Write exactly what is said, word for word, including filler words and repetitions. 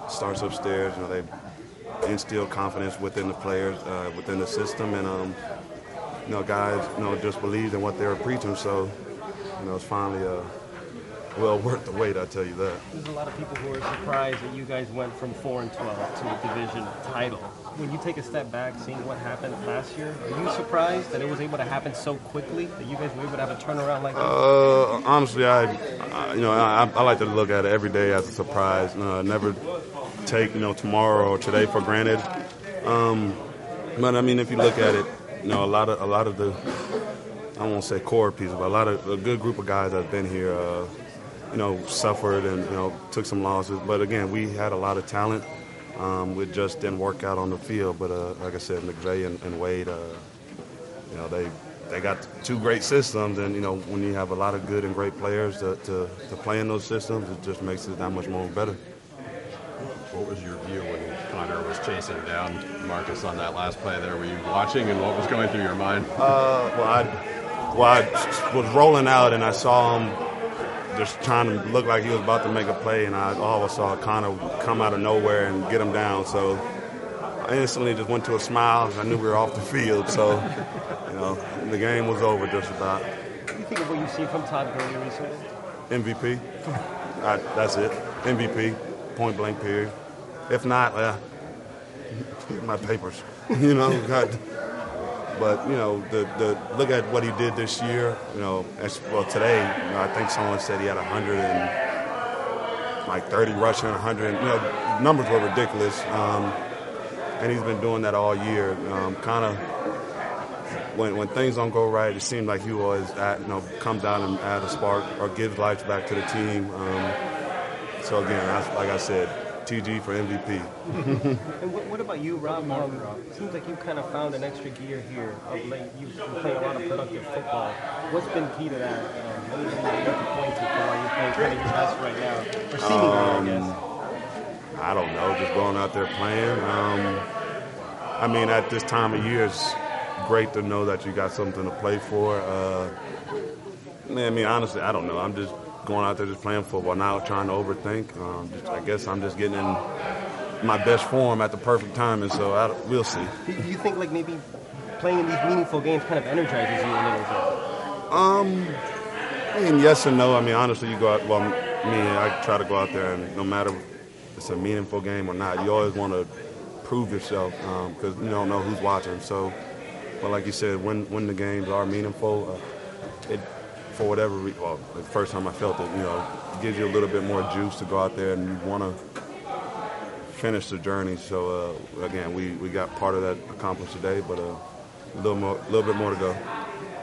starts upstairs. You know, they instill confidence within the players, uh, within the system, and um, you know, guys, you know, just believed in what they were preaching. So, you know, it's finally uh, well worth the wait. I tell you that. There's a lot of people who are surprised that you guys went from four and twelve to a division title. When you take a step back, seeing what happened last year, are you surprised that it was able to happen so quickly? That you guys were able to have a turnaround like that? Uh, honestly, I, I you know, I, I like to look at it every day as a surprise. Uh, never take you know tomorrow or today for granted. Um, but I mean, if you look at it, you know, a lot of a lot of the, I won't say core pieces, but a lot of a good group of guys that have been here, uh, you know, suffered and you know took some losses. But again, we had a lot of talent. Um, it just didn't work out on the field. But uh, like I said, McVay and, and Wade, uh, you know, they they got two great systems, and you know, when you have a lot of good and great players to to, to play in those systems, it just makes it that much more better. What was your view when Connor was chasing down Marcus on that last play there? Were you watching, and what was going through your mind? Uh, well, I, well, I was rolling out, and I saw him just trying to look like he was about to make a play, and I always saw Connor come out of nowhere and get him down. So I instantly just went to a smile. I knew we were off the field, so you know the game was over just about. What do you think of what you've seen from Todd Gurley recently? M V P. I, that's it. M V P. Point blank. Period. If not, uh, my papers. You know. God. But you know, the, the look at what he did this year. You know, as well today. You know, I think someone said he had a hundred and like thirty rushing, a hundred. You know, numbers were ridiculous. Um, and he's been doing that all year. Um, kind of when when things don't go right, it seems like he always add, you know comes out and adds a spark or gives life back to the team. Um, so again, that's, like I said, T G for M V P. And what, what about you, Rob? Um, it seems like you kind of found an extra gear here of late. You've been playing a lot of productive football. What's been key to that? Um, anything that you can point to for why you're playing kind of your best right now? Or seemingly, Um, I guess. I don't know, just going out there playing. Um, I mean, at this time of year, it's great to know that you got something to play for. Uh, I mean, honestly, I don't know. I'm just going out there just playing football, not trying to overthink. Um, just, I guess I'm just getting in my best form at the perfect time, and so I, we'll see. Do you think like maybe playing in these meaningful games kind of energizes you a little bit? Um, I mean, yes and no. I mean, honestly, you go out, well, me, I try to go out there, and no matter if it's a meaningful game or not, you always want to prove yourself because um, you don't know who's watching. So, but like you said, when, when the games are meaningful, uh, it for whatever reason, well, the first time I felt it, you know, it gives you a little bit more juice to go out there and you want to finish the journey. So, uh, again, we, we got part of that accomplished today, but uh, a little more, a little bit more to go.